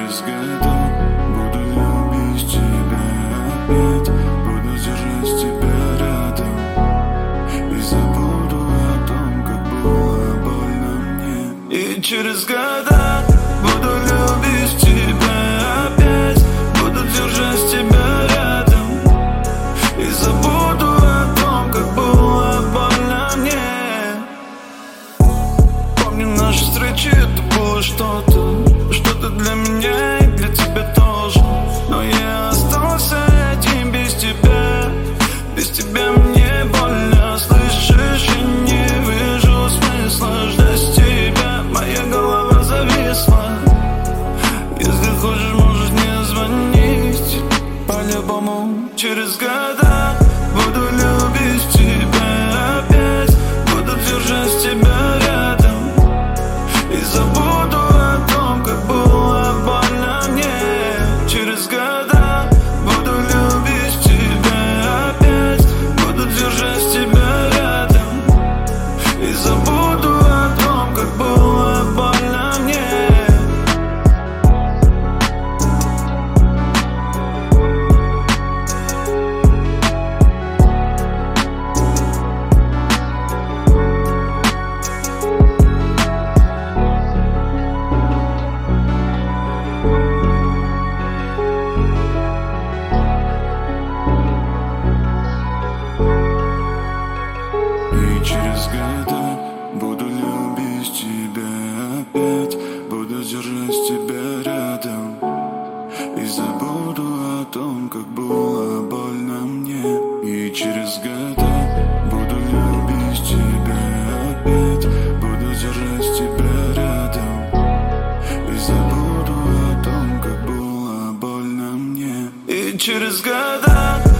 через года буду любить тебя опять, буду держать тебя рядом и забуду о том, как было больно мне. И через года буду любить тебя опять, буду держать тебя рядом и забуду о том, как было больно мне. Помню наши встречи, это было что-то для меня и для тебя тоже. Но я остался один без тебя. Без тебя мне больно, слышишь? Я не вижу смысла ждать тебя. Моя голова зависла. Если хочешь, можешь не звонить. По-любому через года буду любить тебя опять, буду держать тебя рядом и забуду о том, как было больно мне. Через года буду любить тебя опять, буду держать тебя рядом и забуду о том, как было больно мне. И через года буду любить тебя опять, буду держать тебя рядом и забуду о том, как было больно мне. И через года буду любить тебя опять, буду держать тебя рядом и забуду о том, как было больно мне. И через года